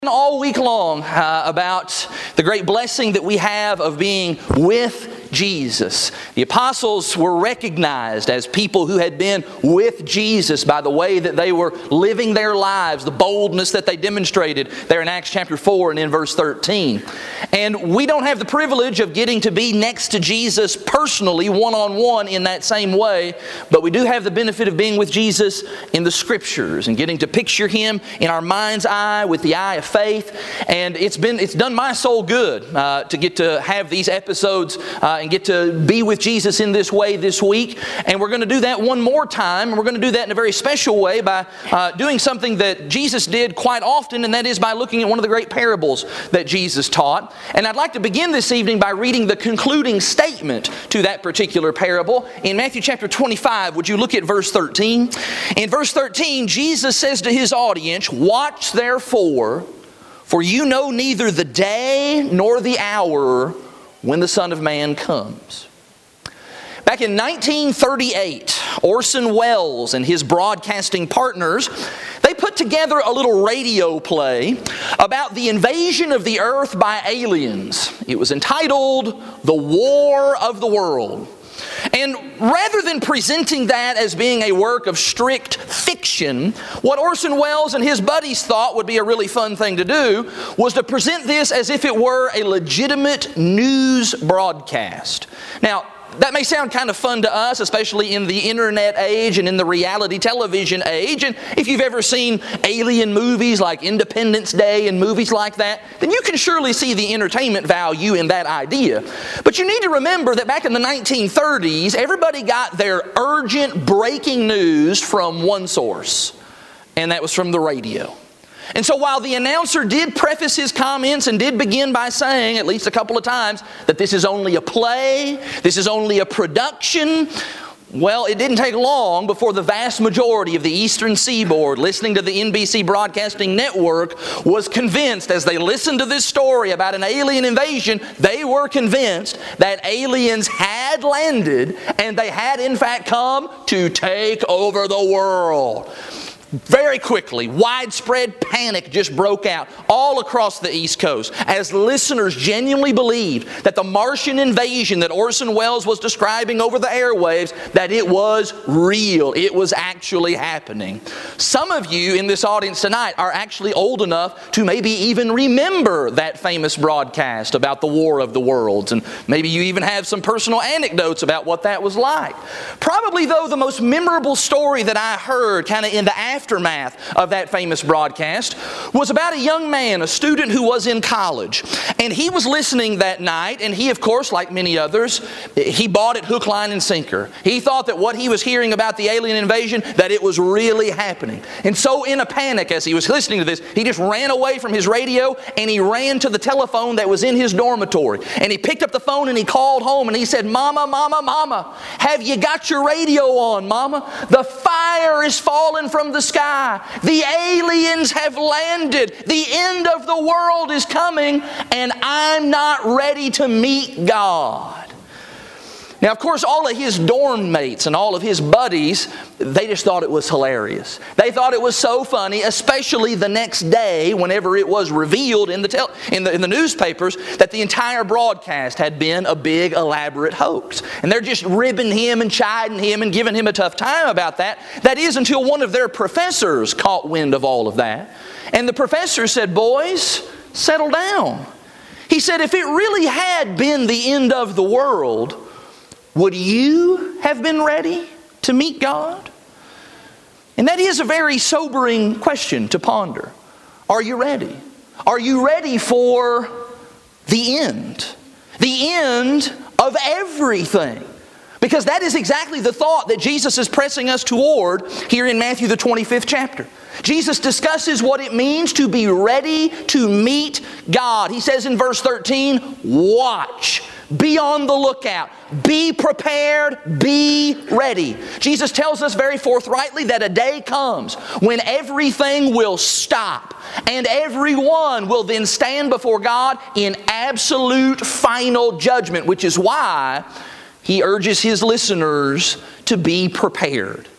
All week long about the great blessing that we have of being with Jesus. The apostles were recognized as people who had been with Jesus by the way that they were living their lives, the boldness that they demonstrated there in Acts chapter 4 and in verse 13. And we don't have the privilege of getting to be next to Jesus personally, one-on-one in that same way, but we do have the benefit of being with Jesus in the Scriptures and getting to picture Him in our mind's eye with the eye of faith. And it's done my soul good to get to have these episodes and get to be with Jesus in this way this week. And we're going to do that one more time. And we're going to do that in a very special way by doing something that Jesus did quite often, and that is by looking at one of the great parables that Jesus taught. And I'd like to begin this evening by reading the concluding statement to that particular parable. In Matthew chapter 25, would you look at verse 13? In verse 13, Jesus says to His audience, "Watch therefore, for you know neither the day nor the hour when the Son of Man comes." Back in 1938, Orson Welles and his broadcasting partners, they put together a little radio play about the invasion of the earth by aliens. It was entitled "The War of the World." And rather than presenting that as being a work of strict fiction, what Orson Welles and his buddies thought would be a really fun thing to do was to present this as if it were a legitimate news broadcast. Now, that may sound kind of fun to us, especially in the internet age and in the reality television age. And if you've ever seen alien movies like Independence Day and movies like that, then you can surely see the entertainment value in that idea. But you need to remember that back in the 1930s, everybody got their urgent breaking news from one source, and that was from the radio. And so while the announcer did preface his comments and did begin by saying, at least a couple of times, that this is only a play, this is only a production, well, it didn't take long before the vast majority of the Eastern Seaboard listening to the NBC Broadcasting Network was convinced, as they listened to this story about an alien invasion, they were convinced that aliens had landed and they had in fact come to take over the world. Very quickly, widespread panic just broke out all across the East Coast as listeners genuinely believed that the Martian invasion that Orson Welles was describing over the airwaves, that it was real. It was actually happening. Some of you in this audience tonight are actually old enough to maybe even remember that famous broadcast about the War of the Worlds, and maybe you even have some personal anecdotes about what that was like. Probably, though, the most memorable story that I heard kind of in the aftermath of that famous broadcast was about a young man, a student who was in college. And he was listening that night, and he, of course, like many others, he bought it hook, line, and sinker. He thought that what he was hearing about the alien invasion, that it was really happening. And so in a panic as he was listening to this, he just ran away from his radio and he ran to the telephone that was in his dormitory. And he picked up the phone and he called home and he said, "Mama, Mama, Mama, have you got your radio on, Mama? The fire is falling from the sky. The aliens have landed. The end of the world is coming, and I'm not ready to meet God." Now, of course, all of his dorm mates and all of his buddies, they just thought it was hilarious. They thought it was so funny, especially the next day whenever it was revealed in the newspapers that the entire broadcast had been a big, elaborate hoax. And they're just ribbing him and chiding him and giving him a tough time about that. That is until one of their professors caught wind of all of that. And the professor said, "Boys, settle down." He said, "If it really had been the end of the world, would you have been ready to meet God?" And that is a very sobering question to ponder. Are you ready? Are you ready for the end? The end of everything. Because that is exactly the thought that Jesus is pressing us toward here in Matthew the 25th chapter. Jesus discusses what it means to be ready to meet God. He says in verse 13, "Watch. Be on the lookout. Be prepared. Be ready." Jesus tells us very forthrightly that a day comes when everything will stop and everyone will then stand before God in absolute final judgment, which is why He urges His listeners to be prepared.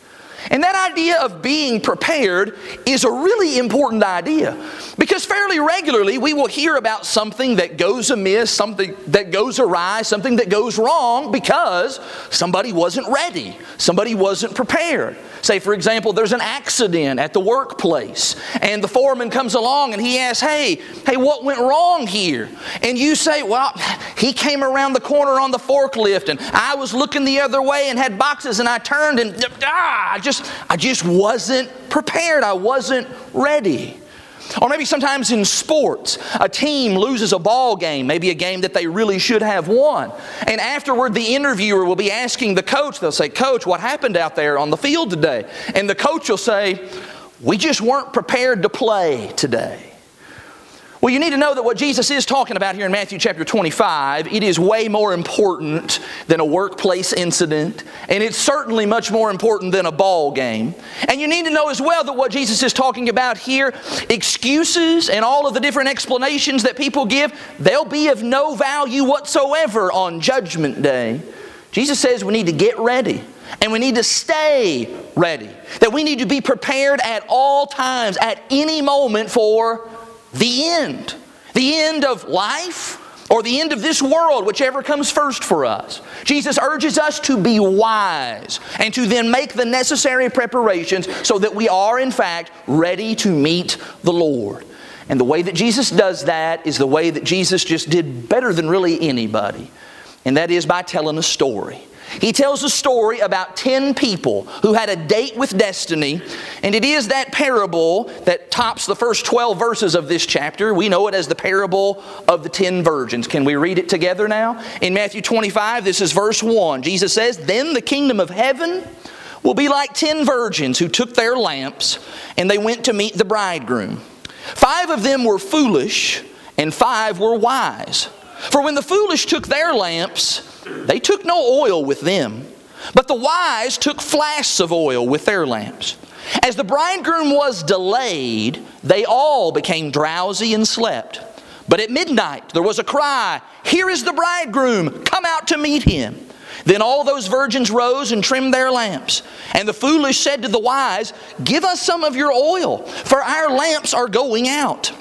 And that idea of being prepared is a really important idea, because fairly regularly we will hear about something that goes amiss, something that goes awry, something that goes wrong because somebody wasn't ready, somebody wasn't prepared. Say, for example, there's an accident at the workplace, and the foreman comes along and he asks, hey, what went wrong here? And you say, well, he came around the corner on the forklift, and I was looking the other way and had boxes, and I turned and I just wasn't prepared. I wasn't ready. Or maybe sometimes in sports, a team loses a ball game, maybe a game that they really should have won. And afterward, the interviewer will be asking the coach, they'll say, Coach, what happened out there on the field today? And the coach will say, we just weren't prepared to play today. Well, you need to know that what Jesus is talking about here in Matthew chapter 25, it is way more important than a workplace incident, and it's certainly much more important than a ball game. And you need to know as well that what Jesus is talking about here, excuses and all of the different explanations that people give, they'll be of no value whatsoever on Judgment Day. Jesus says we need to get ready. And we need to stay ready. That we need to be prepared at all times, at any moment for the end. The end of life or the end of this world, whichever comes first for us. Jesus urges us to be wise and to then make the necessary preparations so that we are in fact ready to meet the Lord. And the way that Jesus does that is the way that Jesus just did better than really anybody. And that is by telling a story. He tells a story about 10 people who had a date with destiny, and it is that parable that tops the first 12 verses of this chapter. We know it as the parable of the 10 virgins. Can we read it together now? In Matthew 25, this is verse 1. Jesus says, "Then the kingdom of heaven will be like 10 virgins who took their lamps, and they went to meet the bridegroom. 5 of them were foolish, and 5 were wise. For when the foolish took their lamps, they took no oil with them, but the wise took flasks of oil with their lamps. As the bridegroom was delayed, they all became drowsy and slept. But at midnight there was a cry, 'Here is the bridegroom, come out to meet him.' Then all those virgins rose and trimmed their lamps. And the foolish said to the wise, 'Give us some of your oil, for our lamps are going out.'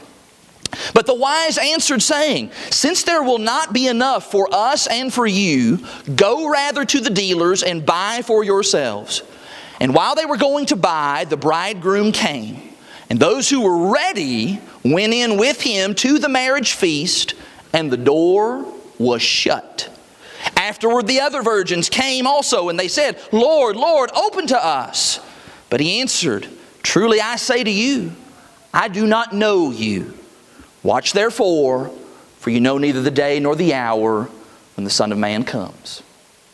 But the wise answered, saying, 'Since there will not be enough for us and for you, go rather to the dealers and buy for yourselves.' And while they were going to buy, the bridegroom came. And those who were ready went in with him to the marriage feast, and the door was shut. Afterward the other virgins came also, and they said, 'Lord, Lord, open to us.' But he answered, 'Truly I say to you, I do not know you. Watch therefore, for you know neither the day nor the hour when the Son of Man comes.'"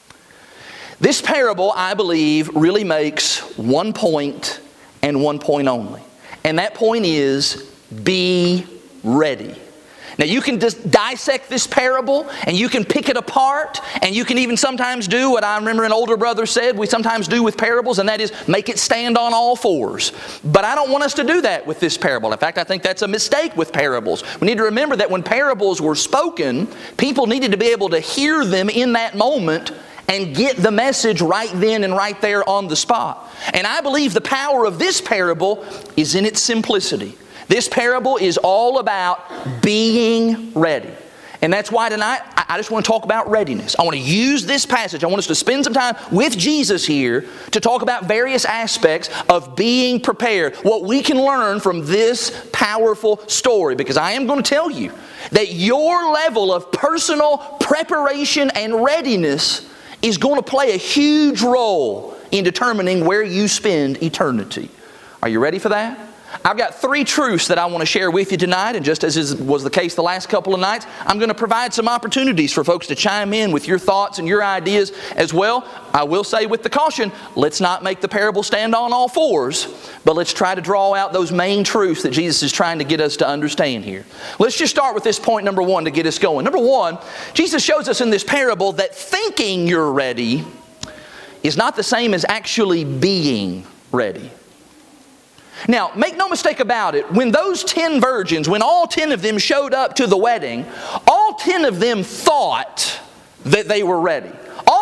This parable, I believe, really makes one point and one point only. And that point is, be ready. Now you can just dissect this parable and you can pick it apart, and you can even sometimes do what I remember an older brother said we sometimes do with parables, and that is make it stand on all fours. But I don't want us to do that with this parable. In fact, I think that's a mistake with parables. We need to remember that when parables were spoken, people needed to be able to hear them in that moment and get the message right then and right there on the spot. And I believe the power of this parable is in its simplicity. This parable is all about being ready. And that's why tonight I just want to talk about readiness. I want to use this passage. I want us to spend some time with Jesus here to talk about various aspects of being prepared. What we can learn from this powerful story. Because I am going to tell you that your level of personal preparation and readiness is going to play a huge role in determining where you spend eternity. Are you ready for that? I've got 3 truths that I want to share with you tonight, and just as was the case the last couple of nights, I'm going to provide some opportunities for folks to chime in with your thoughts and your ideas as well. I will say with the caution, let's not make the parable stand on all fours, but let's try to draw out those main truths that Jesus is trying to get us to understand here. Let's just start with this point number 1 to get us going. Number 1, Jesus shows us in this parable that thinking you're ready is not the same as actually being ready. Now, make no mistake about it, when those 10 virgins, when all 10 of them showed up to the wedding, all 10 of them thought that they were ready. All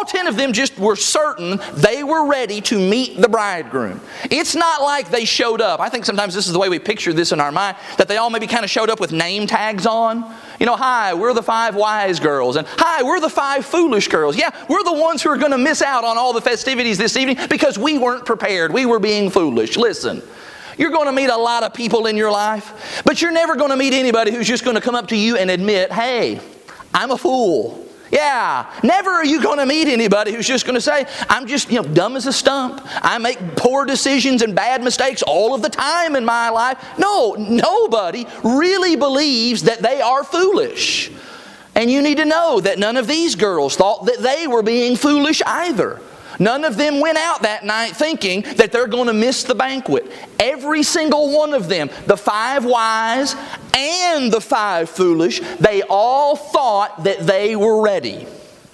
all 10 of them just were certain they were ready to meet the bridegroom. It's not like they showed up. I think sometimes this is the way we picture this in our mind, that they all maybe kind of showed up with name tags on. You know, hi, we're the 5 wise girls. And hi, we're the 5 foolish girls. Yeah, we're the ones who are going to miss out on all the festivities this evening because we weren't prepared. We were being foolish. Listen, you're going to meet a lot of people in your life, but you're never going to meet anybody who's just going to come up to you and admit, hey, I'm a fool. Yeah, never are you going to meet anybody who's just going to say, I'm just, dumb as a stump. I make poor decisions and bad mistakes all of the time in my life. No, nobody really believes that they are foolish. And you need to know that none of these girls thought that they were being foolish either. None of them went out that night thinking that they're going to miss the banquet. Every single one of them, the 5 wise and the 5 foolish, they all thought that they were ready.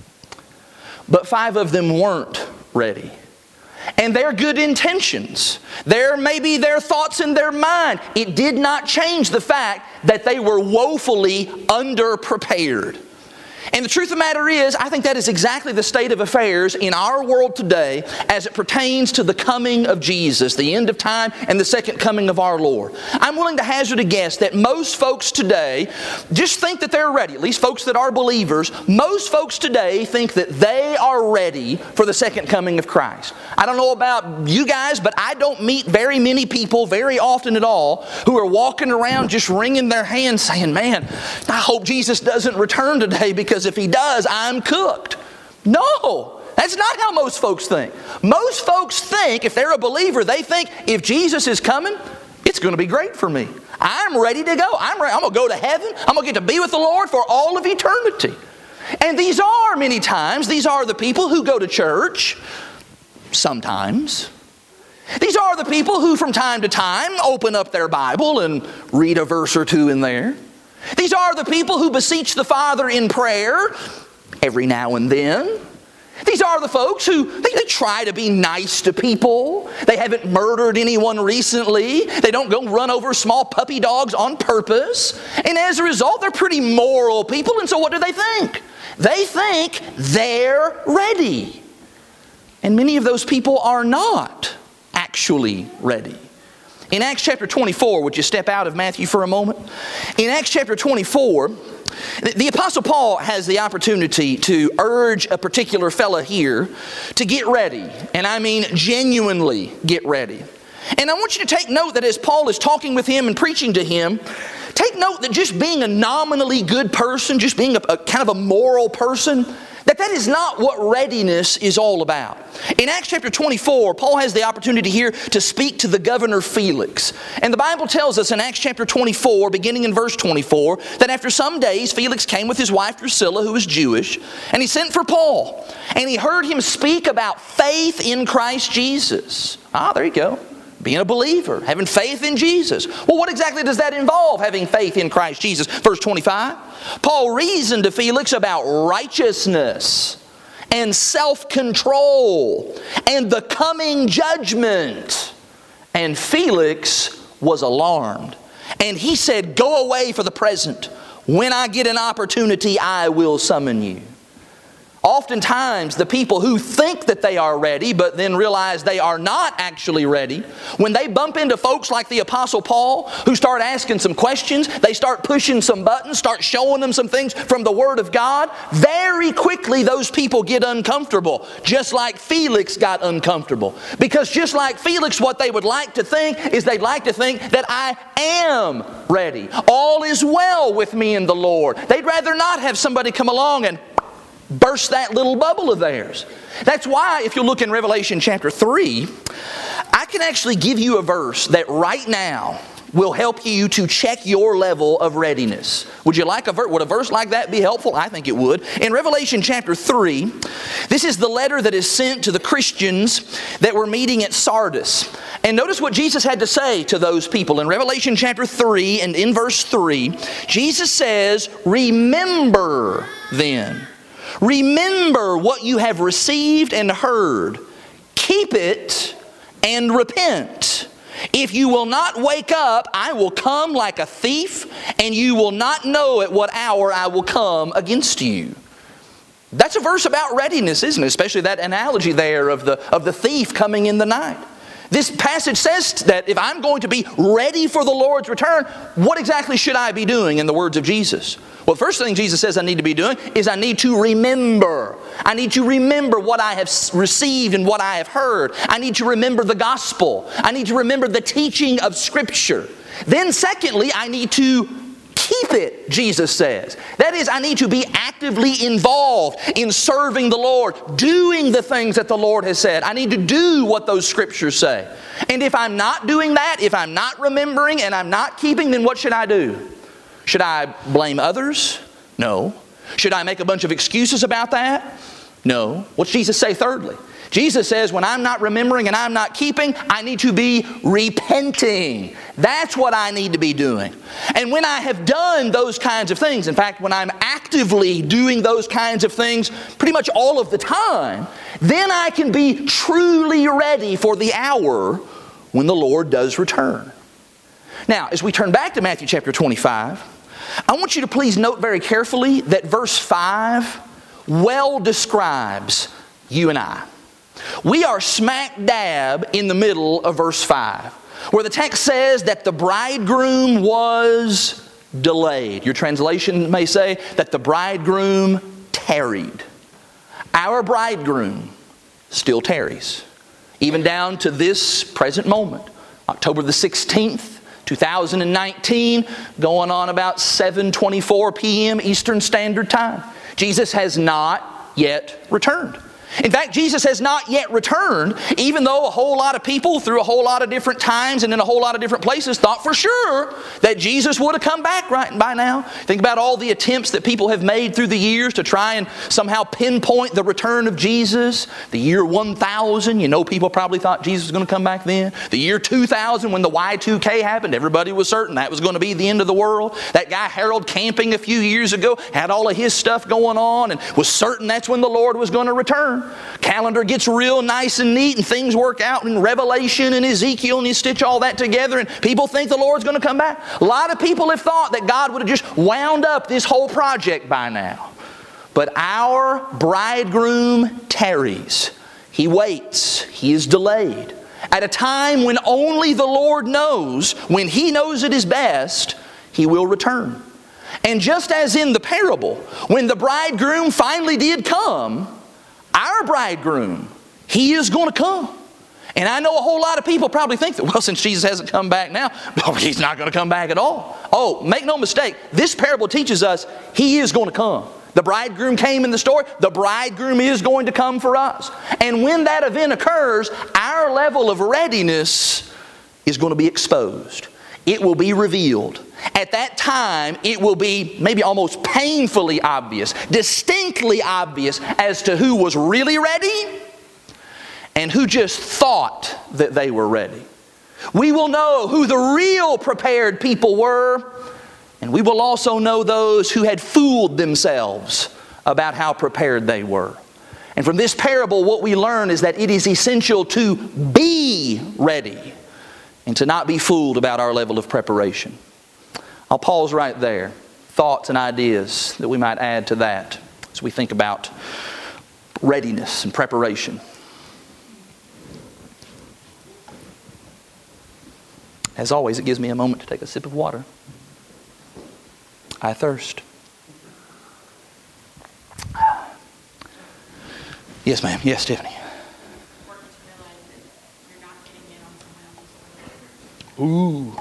But 5 of them weren't ready. And their good intentions, maybe their thoughts in their mind, it did not change the fact that they were woefully underprepared. And the truth of the matter is, I think that is exactly the state of affairs in our world today as it pertains to the coming of Jesus, the end of time, and the second coming of our Lord. I'm willing to hazard a guess that most folks today just think that they're ready, at least folks that are believers. Most folks today think that they are ready for the second coming of Christ. I don't know about you guys, but I don't meet very many people very often at all who are walking around just wringing their hands saying, man, I hope Jesus doesn't return today because if He does, I'm cooked. No, that's not how most folks think. Most folks think, if they're a believer, they think if Jesus is coming, it's going to be great for me. I'm ready to go. I'm going to go to heaven. I'm going to get to be with the Lord for all of eternity. And these are the people who go to church sometimes. These are the people who from time to time open up their Bible and read a verse or two in there. These are the people who beseech the Father in prayer every now and then. These are the folks who they try to be nice to people. They haven't murdered anyone recently. They don't go run over small puppy dogs on purpose. And as a result, they're pretty moral people. And so what do they think? They think they're ready. And many of those people are not actually ready. In Acts chapter 24, would you step out of Matthew for a moment? In Acts chapter 24, the Apostle Paul has the opportunity to urge a particular fella here to get ready. And I mean genuinely get ready. And I want you to take note that as Paul is talking with him and preaching to him, take note that just being a nominally good person, just being a kind of a moral person, that is not what readiness is all about. In Acts chapter 24, Paul has the opportunity here to speak to the governor Felix. And the Bible tells us in Acts chapter 24, beginning in verse 24, that after some days Felix came with his wife Drusilla, who was Jewish, and he sent for Paul. And he heard him speak about faith in Christ Jesus. There you go. Being a believer, having faith in Jesus. Well, what exactly does that involve, having faith in Christ Jesus? Verse 25, Paul reasoned to Felix about righteousness and self-control and the coming judgment. And Felix was alarmed. And he said, go away for the present. When I get an opportunity, I will summon you. Oftentimes, the people who think that they are ready, but then realize they are not actually ready, when they bump into folks like the Apostle Paul, who start asking some questions, they start pushing some buttons, start showing them some things from the Word of God, very quickly those people get uncomfortable, just like Felix got uncomfortable. Because just like Felix, what they would like to think is they'd like to think that I am ready. All is well with me in the Lord. They'd rather not have somebody come along and burst that little bubble of theirs. That's why, if you look in Revelation chapter 3, I can actually give you a verse that right now will help you to check your level of readiness. Would you like would a verse like that be helpful? I think it would. In Revelation chapter 3, this is the letter that is sent to the Christians that were meeting at Sardis. And notice what Jesus had to say to those people. In Revelation chapter 3 and in verse 3, Jesus says, remember then. Remember what you have received and heard. Keep it and repent. If you will not wake up, I will come like a thief, and you will not know at what hour I will come against you. That's a verse about readiness, isn't it? Especially that analogy there of the thief coming in the night. This passage says that if I'm going to be ready for the Lord's return, what exactly should I be doing in the words of Jesus? Well, the first thing Jesus says I need to be doing is I need to remember. I need to remember what I have received and what I have heard. I need to remember the gospel. I need to remember the teaching of Scripture. Then secondly, I need to keep it, Jesus says. That is, I need to be actively involved in serving the Lord, doing the things that the Lord has said. I need to do what those Scriptures say. And if I'm not doing that, if I'm not remembering and I'm not keeping, then what should I do? Should I blame others? No. Should I make a bunch of excuses about that? No. What's Jesus say thirdly? Jesus says when I'm not remembering and I'm not keeping, I need to be repenting. That's what I need to be doing. And when I have done those kinds of things, in fact, when I'm actively doing those kinds of things pretty much all of the time, then I can be truly ready for the hour when the Lord does return. Now, as we turn back to Matthew chapter 25, I want you to please note very carefully that verse 5 well describes you and I. We are smack dab in the middle of verse 5, where the text says that the bridegroom was delayed. Your translation may say that the bridegroom tarried. Our bridegroom still tarries, even down to this present moment, October the 16th, 2019, going on about 7:24 p.m. Eastern Standard Time. Jesus has not yet returned. In fact, Jesus has not yet returned, even though a whole lot of people through a whole lot of different times and in a whole lot of different places thought for sure that Jesus would have come back right by now. Think about all the attempts that people have made through the years to try and somehow pinpoint the return of Jesus. The year 1000, you know, people probably thought Jesus was going to come back then. The year 2000, when the Y2K happened, everybody was certain that was going to be the end of the world. That guy Harold Camping a few years ago had all of his stuff going on and was certain that's when the Lord was going to return. Calendar gets real nice and neat and things work out in Revelation and Ezekiel and you stitch all that together and people think the Lord's going to come back. A lot of people have thought that God would have just wound up this whole project by now. But our bridegroom tarries. He waits. He is delayed. At a time when only the Lord knows, when He knows it is best, He will return. And just as in the parable, when the bridegroom finally did come, our bridegroom, He is going to come. And I know a whole lot of people probably think that, well, since Jesus hasn't come back now, He's not going to come back at all. Oh, make no mistake, this parable teaches us He is going to come. The bridegroom came in the story. The bridegroom is going to come for us. And when that event occurs, our level of readiness is going to be exposed. It will be revealed. At that time, it will be maybe almost painfully obvious, distinctly obvious as to who was really ready and who just thought that they were ready. We will know who the real prepared people were, and we will also know those who had fooled themselves about how prepared they were. And from this parable, what we learn is that it is essential to be ready and to not be fooled about our level of preparation. I'll pause right there. Thoughts and ideas that we might add to that as we think about readiness and preparation. As always, it gives me a moment to take a sip of water. I thirst. Yes, ma'am. Yes, Tiffany. Ooh.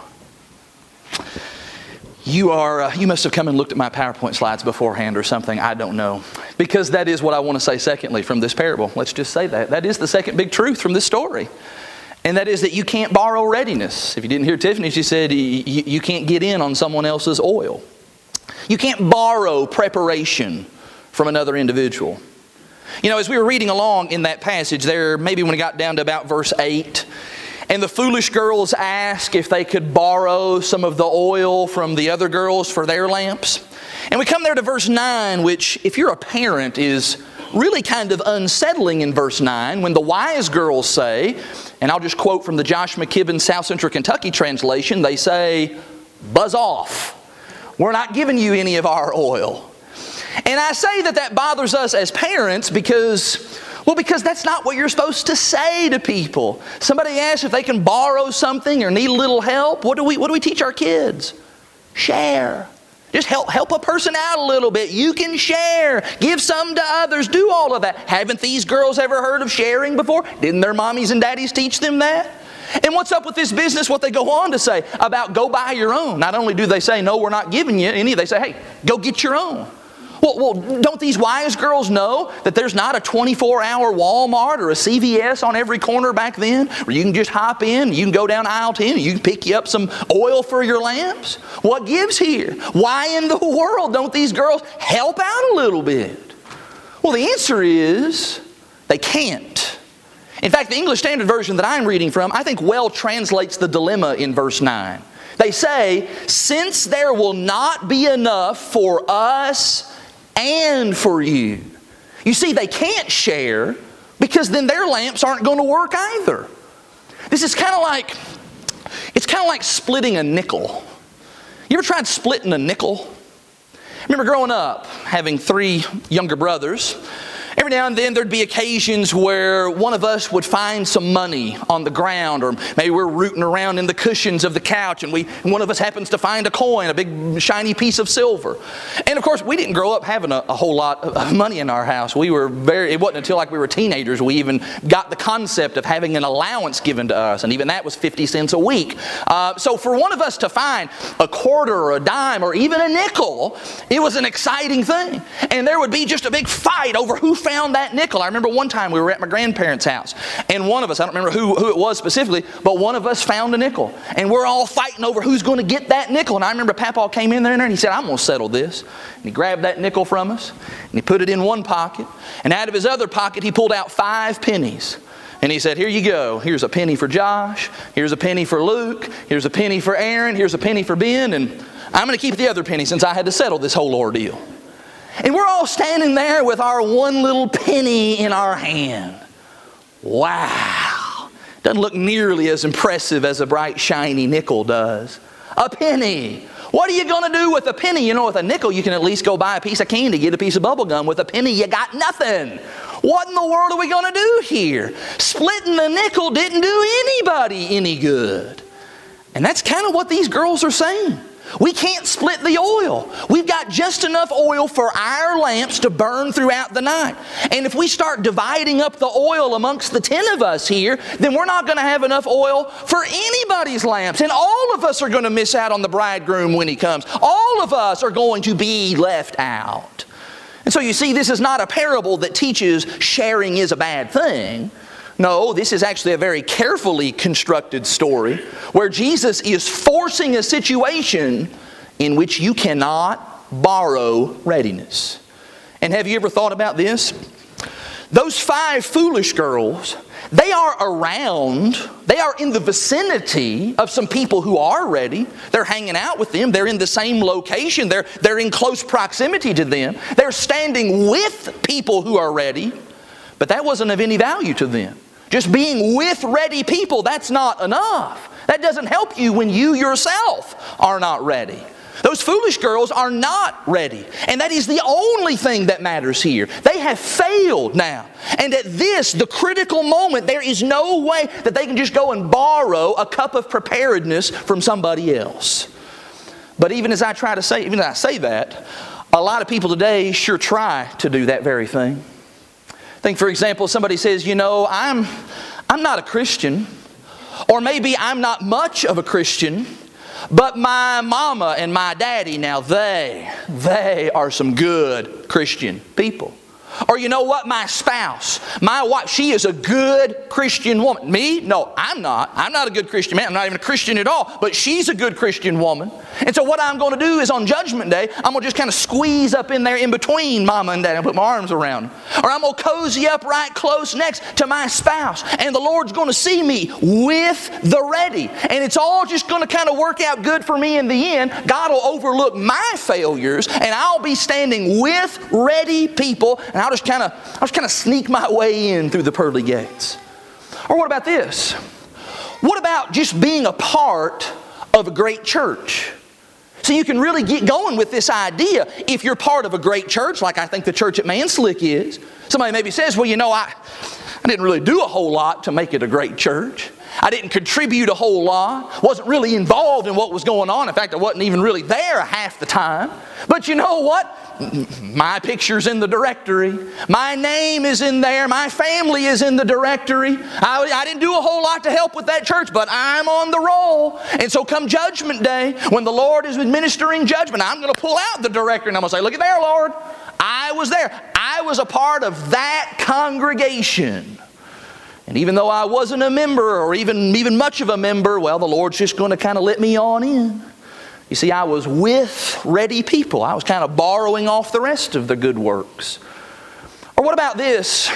You must have come and looked at my PowerPoint slides beforehand or something. I don't know. Because that is what I want to say secondly from this parable. Let's just say that. That is the second big truth from this story. And that is that you can't borrow readiness. If you didn't hear Tiffany, she said you can't get in on someone else's oil. You can't borrow preparation from another individual. You know, as we were reading along in that passage there, maybe when we got down to about verse 8, and the foolish girls ask if they could borrow some of the oil from the other girls for their lamps. And we come there to verse 9, which, if you're a parent, is really kind of unsettling in verse 9, when the wise girls say, and I'll just quote from the Josh McKibben South Central Kentucky translation, they say, "Buzz off. We're not giving you any of our oil." And I say that bothers us as parents because that's not what you're supposed to say to people. Somebody asks if they can borrow something or need a little help. What do we teach our kids? Share. Just help a person out a little bit. You can share. Give some to others. Do all of that. Haven't these girls ever heard of sharing before? Didn't their mommies and daddies teach them that? And what's up with this business, what they go on to say about go buy your own? Not only do they say, no, we're not giving you any, they say, hey, go get your own. Well, don't these wise girls know that there's not a 24-hour Walmart or a CVS on every corner back then where you can just hop in, you can go down aisle 10, and you can pick you up some oil for your lamps? What gives here? Why in the world don't these girls help out a little bit? Well, the answer is they can't. In fact, the English Standard Version that I'm reading from, I think well translates the dilemma in verse 9. They say, since there will not be enough for us and for you. You see, they can't share because then their lamps aren't going to work either. This is kind of like splitting a nickel. You ever tried splitting a nickel? I remember growing up, having 3 younger brothers. Every now and then there'd be occasions where one of us would find some money on the ground, or maybe we're rooting around in the cushions of the couch and one of us happens to find a coin, a big shiny piece of silver. And of course we didn't grow up having a whole lot of money in our house. It wasn't until like we were teenagers we even got the concept of having an allowance given to us, and even that was 50 cents a week. So for one of us to find a quarter or a dime or even a nickel, it was an exciting thing. And there would be just a big fight over who found that nickel. I remember one time we were at my grandparents' house, and one of us, I don't remember who it was specifically, but one of us found a nickel. And we're all fighting over who's going to get that nickel. And I remember Papa came in there and he said, I'm going to settle this. And he grabbed that nickel from us, and he put it in one pocket. And out of his other pocket, he pulled out 5 pennies. And he said, here you go. Here's a penny for Josh. Here's a penny for Luke. Here's a penny for Aaron. Here's a penny for Ben. And I'm going to keep the other penny since I had to settle this whole ordeal. And we're all standing there with our one little penny in our hand. Wow. Doesn't look nearly as impressive as a bright, shiny nickel does. A penny. What are you going to do with a penny? You know, with a nickel, you can at least go buy a piece of candy, get a piece of bubble gum. With a penny, you got nothing. What in the world are we going to do here? Splitting the nickel didn't do anybody any good. And that's kind of what these girls are saying. We can't split the oil. We've got just enough oil for our lamps to burn throughout the night. And if we start dividing up the oil amongst the 10 of us here, then we're not going to have enough oil for anybody's lamps. And all of us are going to miss out on the bridegroom when he comes. All of us are going to be left out. And so you see, this is not a parable that teaches sharing is a bad thing. No, this is actually a very carefully constructed story where Jesus is forcing a situation in which you cannot borrow readiness. And have you ever thought about this? Those 5 foolish girls, they are in the vicinity of some people who are ready. They're hanging out with them. They're in the same location. They're in close proximity to them. They're standing with people who are ready. But that wasn't of any value to them. Just being with ready people, that's not enough. That doesn't help you when you yourself are not ready. Those foolish girls are not ready. And that is the only thing that matters here. They have failed now. And at this, the critical moment, there is no way that they can just go and borrow a cup of preparedness from somebody else. But even as I say that, a lot of people today sure try to do that very thing. Think, for example, somebody says, you know, I'm not a Christian, or maybe I'm not much of a Christian, but my mama and my daddy, now they are some good Christian people. Or you know what? My spouse, my wife, she is a good Christian woman. Me? No, I'm not. I'm not a good Christian man. I'm not even a Christian at all. But she's a good Christian woman. And so what I'm going to do is on Judgment Day, I'm going to just kind of squeeze up in there in between mama and daddy and put my arms around them. Or I'm going to cozy up right close next to my spouse. And the Lord's going to see me with the ready. And it's all just going to kind of work out good for me in the end. God will overlook my failures and I'll be standing with ready people. And I'll just kind of sneak my way in through the pearly gates. Or what about this? What about just being a part of a great church? So you can really get going with this idea if you're part of a great church, like I think the church at Manslick is. Somebody maybe says, well, I didn't really do a whole lot to make it a great church. I didn't contribute a whole lot. Wasn't really involved in what was going on. In fact, I wasn't even really there half the time. But you know what? My picture's in the directory. My name is in there. My family is in the directory. I didn't do a whole lot to help with that church, but I'm on the roll. And so come Judgment Day, when the Lord is administering judgment, I'm going to pull out the directory and I'm going to say, look at there, Lord. I was there. I was a part of that congregation. And even though I wasn't a member or even much of a member, well, the Lord's just going to kind of let me on in. You see, I was with ready people. I was kind of borrowing off the rest of the good works. Or what about this?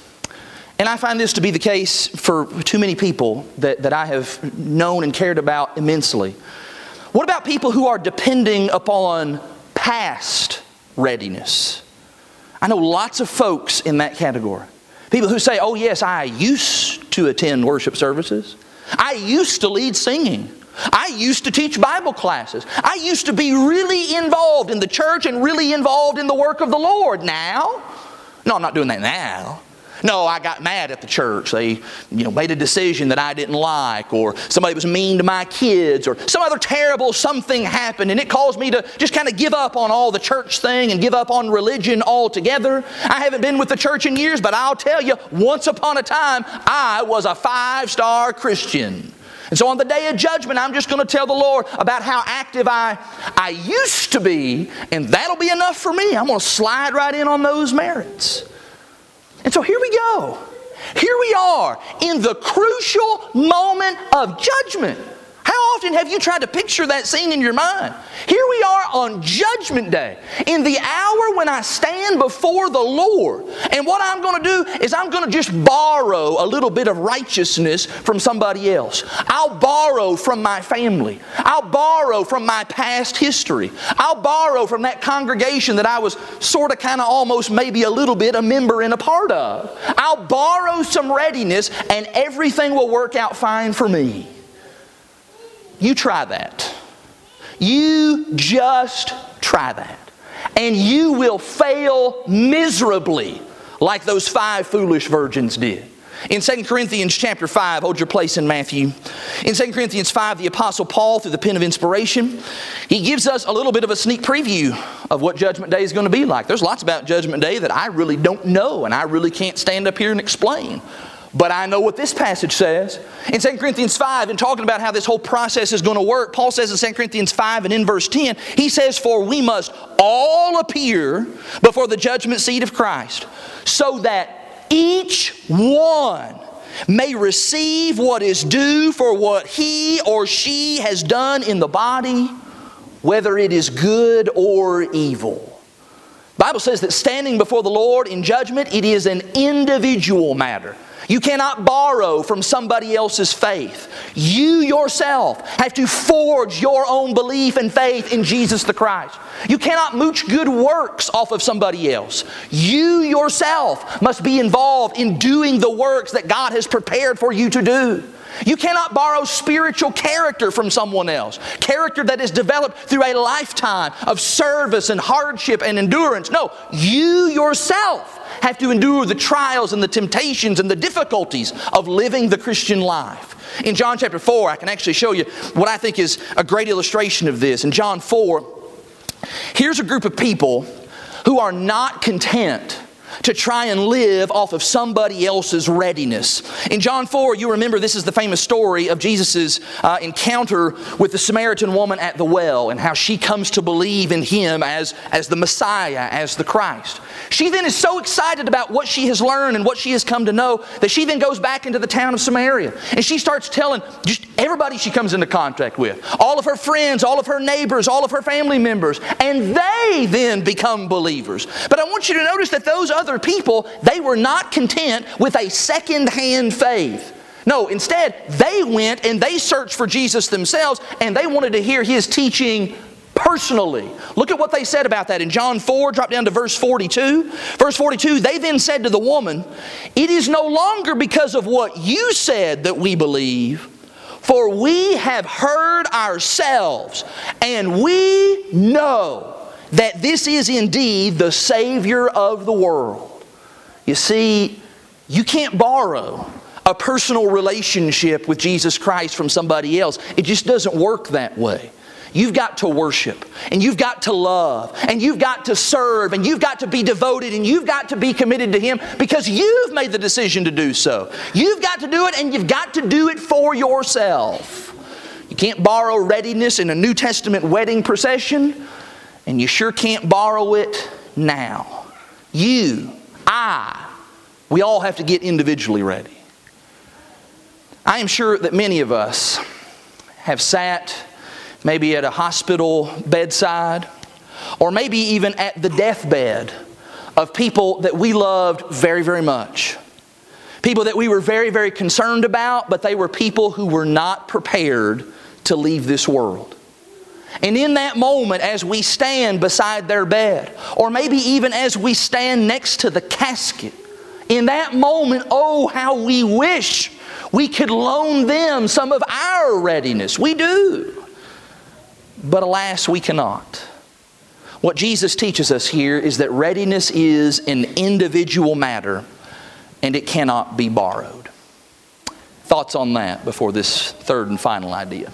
And I find this to be the case for too many people that I have known and cared about immensely. What about people who are depending upon past readiness? I know lots of folks in that category. People who say, oh yes, I used to attend worship services. I used to lead singing. I used to teach Bible classes. I used to be really involved in the church and really involved in the work of the Lord. Now? No, I'm not doing that now. No, I got mad at the church. They made a decision that I didn't like, or somebody was mean to my kids, or some other terrible something happened, and it caused me to just kind of give up on all the church thing and give up on religion altogether. I haven't been with the church in years, but I'll tell you, once upon a time, I was a 5-star Christian. And so on the day of judgment, I'm just going to tell the Lord about how active I used to be, and that'll be enough for me. I'm going to slide right in on those merits. And so here we go. Here we are in the crucial moment of judgment. How often have you tried to picture that scene in your mind? Here we are on Judgment Day, in the hour when I stand before the Lord. And what I'm going to do is I'm going to just borrow a little bit of righteousness from somebody else. I'll borrow from my family. I'll borrow from my past history. I'll borrow from that congregation that I was sort of kind of almost maybe a little bit a member and a part of. I'll borrow some readiness and everything will work out fine for me. You try that. You just try that. And you will fail miserably like those 5 foolish virgins did. In 2 Corinthians chapter 5, hold your place in Matthew. In 2 Corinthians 5, the Apostle Paul, through the pen of inspiration, he gives us a little bit of a sneak preview of what Judgment Day is going to be like. There's lots about Judgment Day that I really don't know, and I really can't stand up here and explain. But I know what this passage says. In 2 Corinthians 5, in talking about how this whole process is going to work, Paul says in 2 Corinthians 5 and in verse 10, he says, for we must all appear before the judgment seat of Christ, so that each one may receive what is due for what he or she has done in the body, whether it is good or evil. The Bible says that standing before the Lord in judgment, it is an individual matter. You cannot borrow from somebody else's faith. You yourself have to forge your own belief and faith in Jesus the Christ. You cannot mooch good works off of somebody else. You yourself must be involved in doing the works that God has prepared for you to do. You cannot borrow spiritual character from someone else. Character that is developed through a lifetime of service and hardship and endurance. No, you yourself have to endure the trials and the temptations and the difficulties of living the Christian life. In John chapter 4, I can actually show you what I think is a great illustration of this. In John 4, here's a group of people who are not content to try and live off of somebody else's readiness. In John 4, you remember this is the famous story of Jesus' encounter with the Samaritan woman at the well and how she comes to believe in Him as the Messiah, as the Christ. She then is so excited about what she has learned and what she has come to know that she then goes back into the town of Samaria. And she starts telling just everybody she comes into contact with, all of her friends, all of her neighbors, all of her family members, and they then become believers. But I want you to notice that those other people, they were not content with a second-hand faith. No, instead, they went and they searched for Jesus themselves and they wanted to hear His teaching personally. Look at what they said about that in John 4, drop down to verse 42. Verse 42, they then said to the woman, "It is no longer because of what you said that we believe, For we have heard ourselves, and we know that this is indeed the Savior of the world. You see, you can't borrow a personal relationship with Jesus Christ from somebody else. It just doesn't work that way. You've got to worship, and you've got to love, and you've got to serve, and you've got to be devoted, and you've got to be committed to Him because you've made the decision to do so. You've got to do it, and you've got to do it for yourself. You can't borrow readiness in a New Testament wedding procession, and you sure can't borrow it now. You, we all have to get individually ready. I am sure that many of us have sat maybe at a hospital bedside, or maybe even at the deathbed of people that we loved very, very much. People that we were very, very concerned about, but they were people who were not prepared to leave this world. And in that moment, as we stand beside their bed, or maybe even as we stand next to the casket, in that moment, oh, how we wish we could loan them some of our readiness. We do. But alas, we cannot. What Jesus teaches us here is that readiness is an individual matter, and it cannot be borrowed. Thoughts on that before this third and final idea?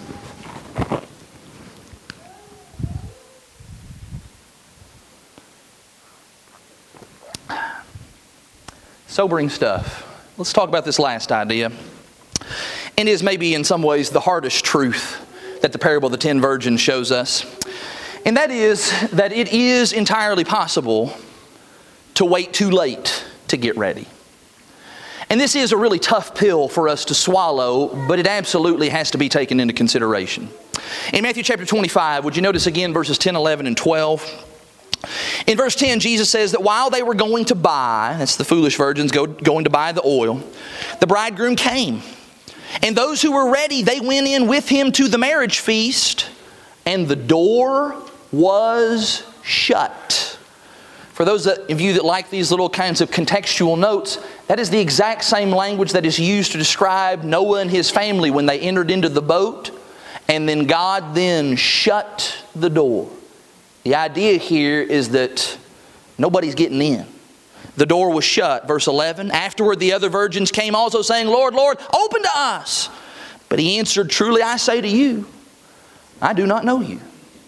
Sobering stuff. Let's talk about this last idea. And it is maybe in some ways the hardest truth that the parable of the 10 virgins shows us. And that is that it is entirely possible to wait too late to get ready. And this is a really tough pill for us to swallow, but it absolutely has to be taken into consideration. In Matthew chapter 25, would you notice again verses 10, 11, and 12? In verse 10, Jesus says that while they were going to buy, that's the foolish virgins going to buy the oil, the bridegroom came. And those who were ready, they went in with him to the marriage feast, and the door was shut. For those of you that like these little kinds of contextual notes, that is the exact same language that is used to describe Noah and his family when they entered into the boat, and then God then shut the door. The idea here is that nobody's getting in. The door was shut. Verse 11, afterward the other virgins came also saying, Lord, Lord, open to us. But he answered, truly I say to you, I do not know you.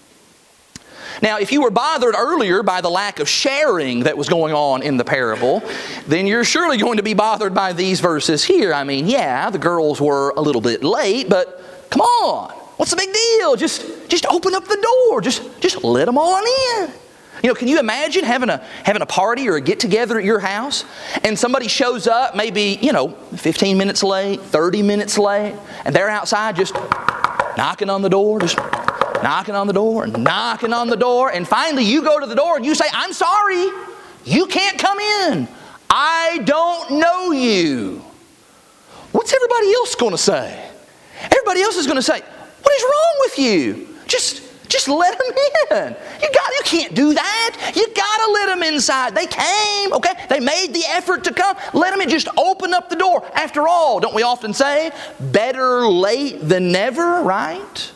Now, if you were bothered earlier by the lack of sharing that was going on in the parable, then you're surely going to be bothered by these verses here. I mean, yeah, the girls were a little bit late, but come on. What's the big deal? Just open up the door. Just let them on in. You know, can you imagine having a party or a get-together at your house, and somebody shows up maybe, 15 minutes late, 30 minutes late, and they're outside just knocking on the door, just knocking on the door, and knocking on the door, and finally you go to the door and you say, I'm sorry, you can't come in. I don't know you. What's everybody else going to say? Everybody else is going to say, what is wrong with you? Just let them in. You can't do that. You got to let them inside. They came, okay? They made the effort to come. Let them in. Just open up the door. After all, don't we often say, better late than never, right?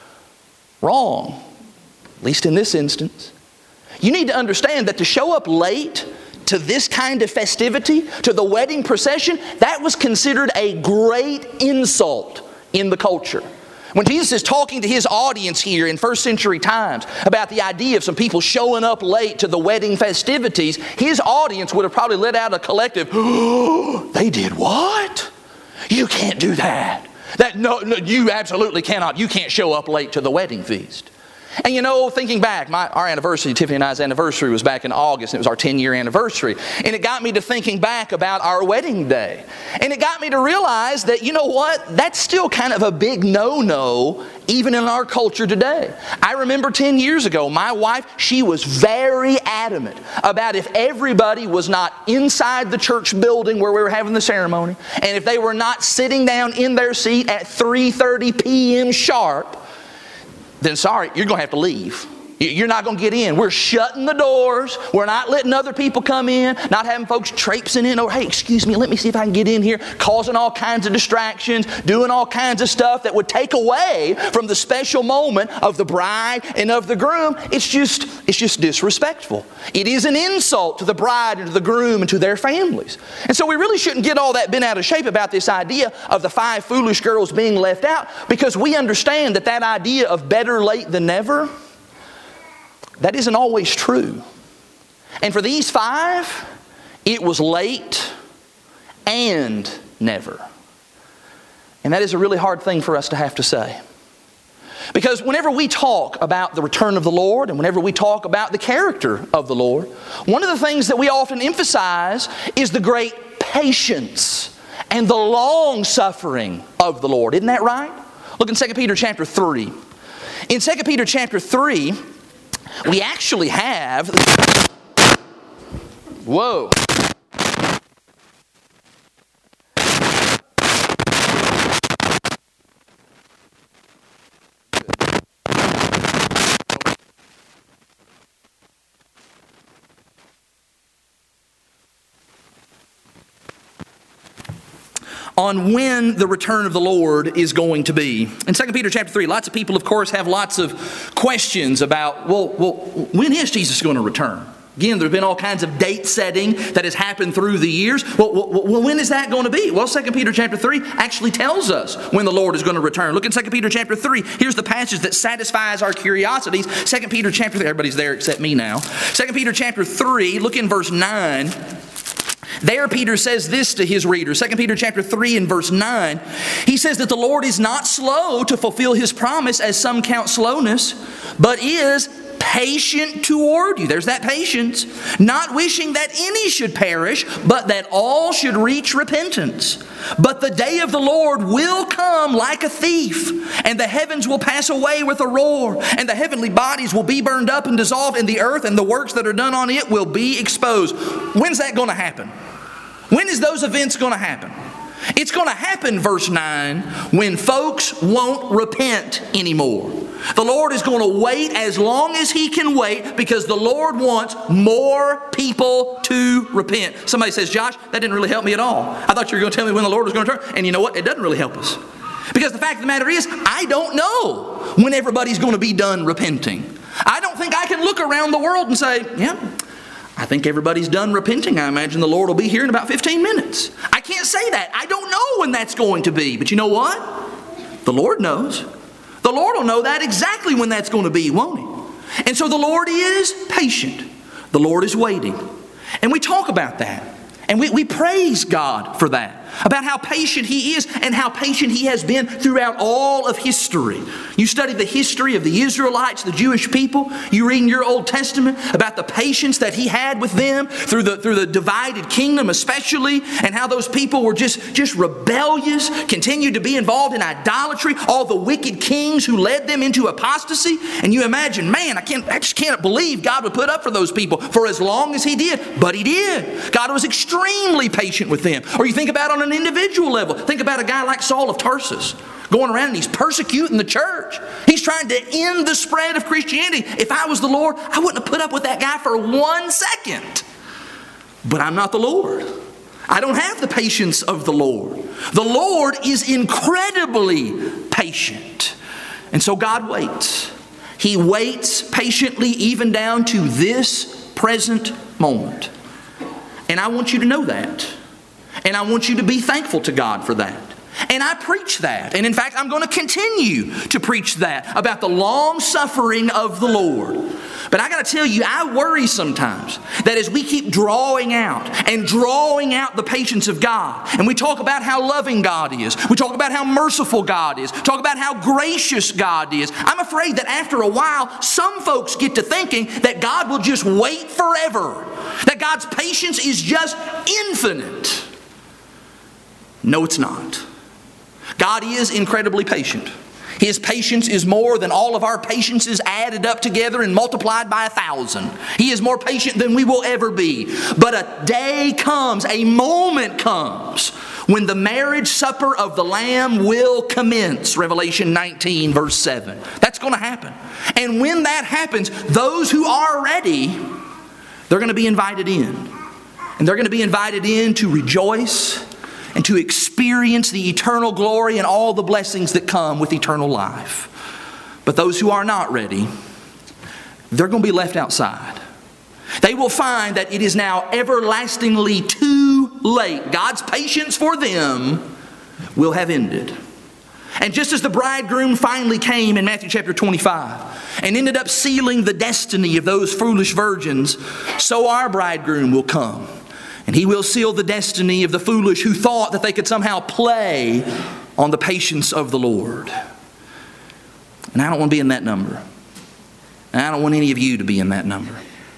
Wrong. At least in this instance. You need to understand that to show up late to this kind of festivity, to the wedding procession, that was considered a great insult in the culture. When Jesus is talking to his audience here in first century times about the idea of some people showing up late to the wedding festivities, his audience would have probably let out a collective, oh, they did what? You can't do that. No, you absolutely cannot. You can't show up late to the wedding feast. And thinking back, our anniversary, Tiffany and I's anniversary was back in August, and it was our 10-year anniversary. And it got me to thinking back about our wedding day. And it got me to realize that, you know what? That's still kind of a big no-no, even in our culture today. I remember 10 years ago, my wife, she was very adamant about if everybody was not inside the church building where we were having the ceremony, and if they were not sitting down in their seat at 3:30 p.m. sharp, then sorry, you're going to have to leave. You're not going to get in. We're shutting the doors. We're not letting other people come in, not having folks traipsing in. Or, hey, excuse me, let me see if I can get in here, causing all kinds of distractions, doing all kinds of stuff that would take away from the special moment of the bride and of the groom. It's just disrespectful. It is an insult to the bride and to the groom and to their families. And so we really shouldn't get all that bent out of shape about this idea of the 5 foolish girls being left out, because we understand that idea of better late than never, that isn't always true. And for these 5, it was late and never. And that is a really hard thing for us to have to say. Because whenever we talk about the return of the Lord, and whenever we talk about the character of the Lord, one of the things that we often emphasize is the great patience and the long suffering of the Lord. Isn't that right? Look in 2 Peter chapter 3. In 2 Peter chapter 3, we actually have... Whoa. On when the return of the Lord is going to be. In 2 Peter chapter 3, lots of people, of course, have lots of questions about, well, when is Jesus going to return? Again, there have been all kinds of date setting that has happened through the years. Well, when is that going to be? Well, 2 Peter chapter 3 actually tells us when the Lord is going to return. Look in 2 Peter chapter 3. Here's the passage that satisfies our curiosities. 2 Peter chapter 3. Everybody's there except me now. 2 Peter chapter 3, look in verse 9. There Peter says this to his readers. 2 Peter chapter 3 and verse 9. He says that the Lord is not slow to fulfill His promise, as some count slowness, but is patient toward you. There's that patience. Not wishing that any should perish, but that all should reach repentance. But the day of the Lord will come like a thief, and the heavens will pass away with a roar, and the heavenly bodies will be burned up and dissolved in the earth, and the works that are done on it will be exposed. When's that going to happen? When is those events going to happen? It's going to happen, verse 9, when folks won't repent anymore. The Lord is going to wait as long as He can wait, because the Lord wants more people to repent. Somebody says, Josh, that didn't really help me at all. I thought you were going to tell me when the Lord was going to return. And you know what? It doesn't really help us. Because the fact of the matter is, I don't know when everybody's going to be done repenting. I don't think I can look around the world and say, yeah, I think everybody's done repenting. I imagine the Lord will be here in about 15 minutes. I can't say that. I don't know when that's going to be. But you know what? The Lord knows. The Lord will know that exactly when that's going to be, won't He? And so the Lord is patient. The Lord is waiting. And we talk about that. And we praise God for that. About how patient He is and how patient He has been throughout all of history. You study the history of the Israelites, the Jewish people. You read in your Old Testament about the patience that He had with them through the divided kingdom especially, and how those people were just rebellious, continued to be involved in idolatry, all the wicked kings who led them into apostasy. And you imagine, man, I just can't believe God would put up for those people for as long as He did. But He did. God was extremely patient with them. Or you think about on an individual level. Think about a guy like Saul of Tarsus going around and he's persecuting the church. He's trying to end the spread of Christianity. If I was the Lord, I wouldn't have put up with that guy for 1 second. But I'm not the Lord. I don't have the patience of the Lord. The Lord is incredibly patient. And so God waits. He waits patiently even down to this present moment. And I want you to know that. And I want you to be thankful to God for that. And I preach that. And in fact, I'm going to continue to preach that about the long suffering of the Lord. But I got to tell you, I worry sometimes that as we keep drawing out the patience of God, and we talk about how loving God is, we talk about how merciful God is, talk about how gracious God is, I'm afraid that after a while, some folks get to thinking that God will just wait forever, that God's patience is just infinite. No, it's not. God is incredibly patient. His patience is more than all of our patiences added up together and multiplied by 1,000. He is more patient than we will ever be. But a day comes, a moment comes, when the marriage supper of the Lamb will commence. Revelation 19, verse 7. That's going to happen. And when that happens, those who are ready, they're going to be invited in. And they're going to be invited in to rejoice and to experience the eternal glory and all the blessings that come with eternal life. But those who are not ready, they're going to be left outside. They will find that it is now everlastingly too late. God's patience for them will have ended. And just as the bridegroom finally came in Matthew chapter 25 and ended up sealing the destiny of those foolish virgins, so our bridegroom will come. And he will seal the destiny of the foolish who thought that they could somehow play on the patience of the Lord. And I don't want to be in that number. And I don't want any of you to be in that number.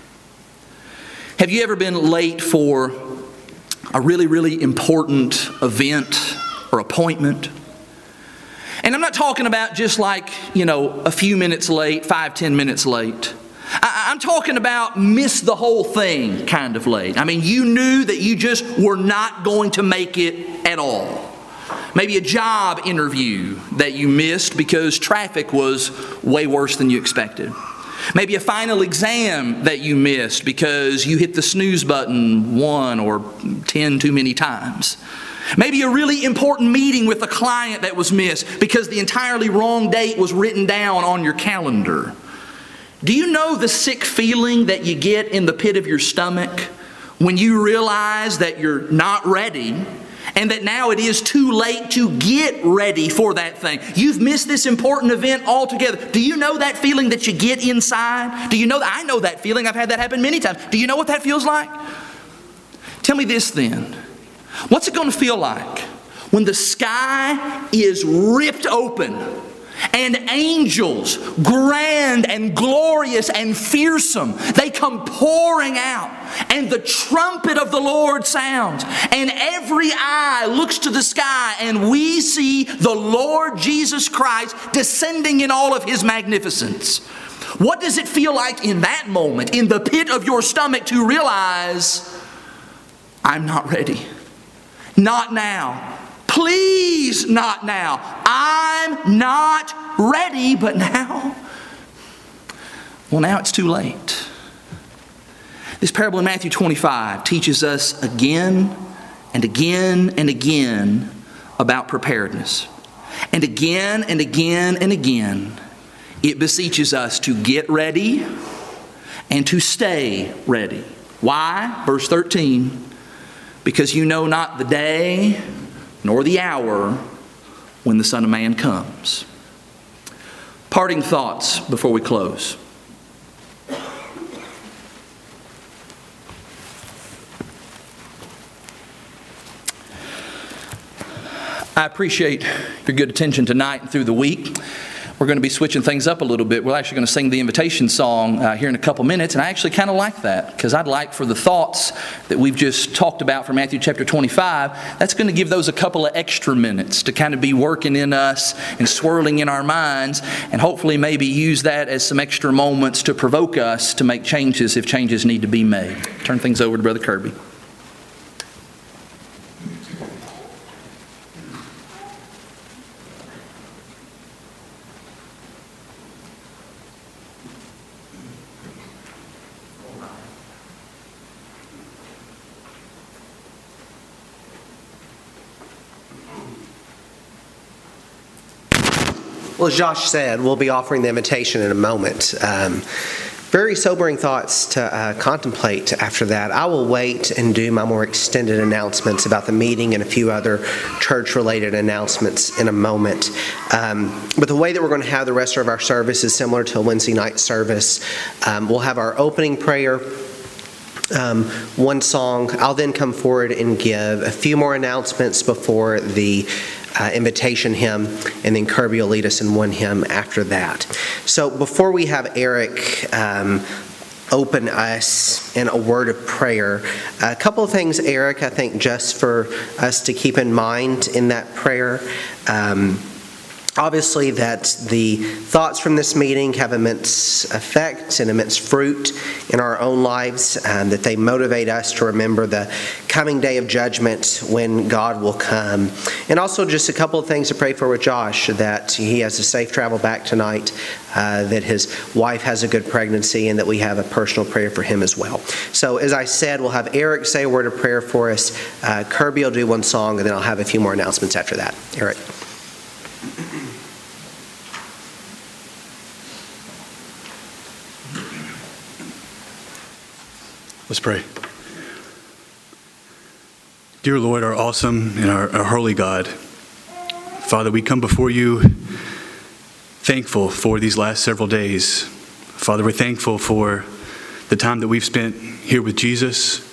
Have you ever been late for a really, really important event or appointment? And I'm not talking about just like, a few minutes late, 5-10 minutes late. I'm talking about miss the whole thing kind of late. I mean, you knew that you just were not going to make it at all. Maybe a job interview that you missed because traffic was way worse than you expected. Maybe a final exam that you missed because you hit the snooze button 1 or 10 too many times. Maybe a really important meeting with a client that was missed because the entirely wrong date was written down on your calendar. Do you know the sick feeling that you get in the pit of your stomach when you realize that you're not ready and that now it is too late to get ready for that thing? You've missed this important event altogether. Do you know that feeling that you get inside? Do you know that? I know that feeling. I've had that happen many times. Do you know what that feels like? Tell me this then. What's it going to feel like when the sky is ripped open and angels, grand and glorious and fearsome, they come pouring out, and the trumpet of the Lord sounds, and every eye looks to the sky, and we see the Lord Jesus Christ descending in all of His magnificence? What does it feel like in that moment, in the pit of your stomach, to realize, I'm not ready? Not now. Please, not now. I'm not ready, but now? Well, now it's too late. This parable in Matthew 25 teaches us again and again and again about preparedness. And again and again and again, it beseeches us to get ready and to stay ready. Why? Verse 13. Because you know not the day nor the hour when the Son of Man comes. Parting thoughts before we close. I appreciate your good attention tonight and through the week. We're going to be switching things up a little bit. We're actually going to sing the invitation song here in a couple minutes, and I actually kind of like that because I'd like for the thoughts that we've just talked about from Matthew chapter 25, that's going to give those a couple of extra minutes to kind of be working in us and swirling in our minds, and hopefully maybe use that as some extra moments to provoke us to make changes if changes need to be made. Turn things over to Brother Kirby. Well, as Josh said, we'll be offering the invitation in a moment. Very sobering thoughts to contemplate after that. I will wait and do my more extended announcements about the meeting and a few other church-related announcements in a moment. But the way that we're going to have the rest of our service is similar to a Wednesday night service. We'll have our opening prayer, one song. I'll then come forward and give a few more announcements before the invitation hymn, and then Kirby will lead us in one hymn after that. So before we have Eric open us in a word of prayer, a couple of things, Eric, I think just for us to keep in mind in that prayer. Obviously, that the thoughts from this meeting have immense effect and immense fruit in our own lives, and that they motivate us to remember the coming day of judgment when God will come. And also just a couple of things to pray for with Josh, that he has a safe travel back tonight, that his wife has a good pregnancy, and that we have a personal prayer for him as well. So as I said, we'll have Eric say a word of prayer for us. Kirby will do one song, and then I'll have a few more announcements after that. Eric. Let's pray. Dear Lord, our awesome and our holy God, Father, we come before you thankful for these last several days. Father, we're thankful for the time that we've spent here with Jesus.